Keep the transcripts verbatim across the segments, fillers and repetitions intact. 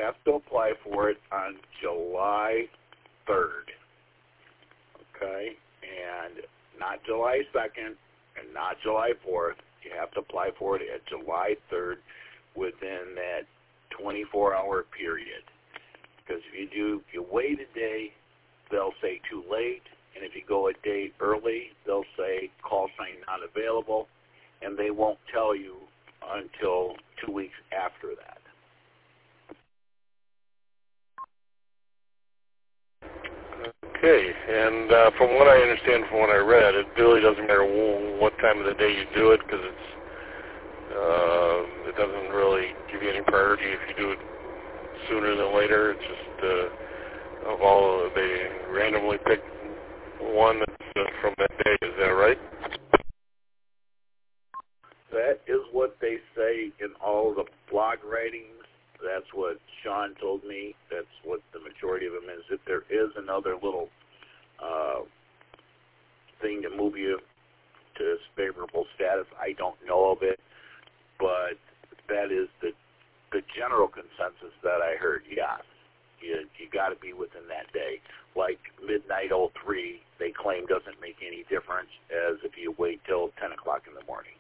have to apply for it on July third, okay? And not July second and not July fourth. You have to apply for it at July third within that twenty-four hour period. Because if you do, if you wait a day, they'll say too late. And if you go a day early, they'll say call sign not available. And they won't tell you until two weeks after that. Okay, and uh, from what I understand, from what I read, it really doesn't matter what time of the day you do it, because it's uh, it doesn't really give you any priority if you do it sooner than later. It's just uh, of all they randomly pick one that's uh, from that day. Is that right? That is what they say in all the blog writings. That's what Sean told me. That's what the majority of them is. If there is another little uh, thing to move you to favorable status, I don't know of it, but that is the the general consensus that I heard. Yes, you you got to be within that day. Like midnight oh three, they claim doesn't make any difference as if you wait till ten o'clock in the morning.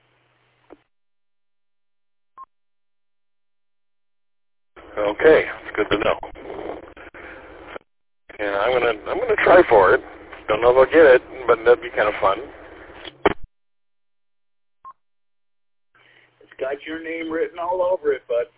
Okay, it's good to know. And I'm gonna I'm gonna try for it. Don't know if I'll get it, but that'd be kind of fun. It's got your name written all over it, bud.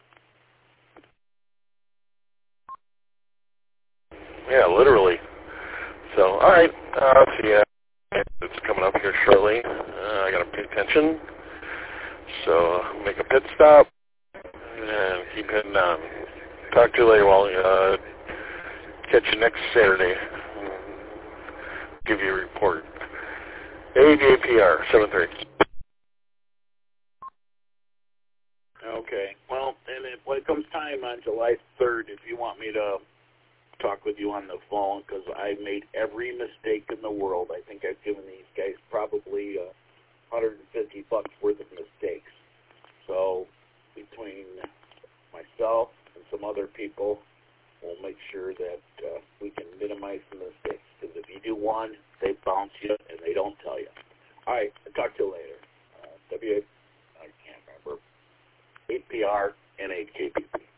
Yeah, literally. So, all right. Uh, let's see. Uh, it's coming up here shortly. Uh, I gotta pay attention. So make a pit stop and keep heading on. Talk to you later, Wally. Uh, catch you next Saturday. Give you a report. A J P R seven thirty. Okay. Well, and if, when it comes time on July third, if you want me to talk with you on the phone, because I made every mistake in the world. I think I've given these guys probably uh, one hundred fifty bucks worth of mistakes. So between myself and some other people, we'll make sure that uh, we can minimize the mistakes. Because if you do one, they bounce you and they don't tell you. All right, I'll talk to you later. Uh, W, I can't remember. A P R and A K P P.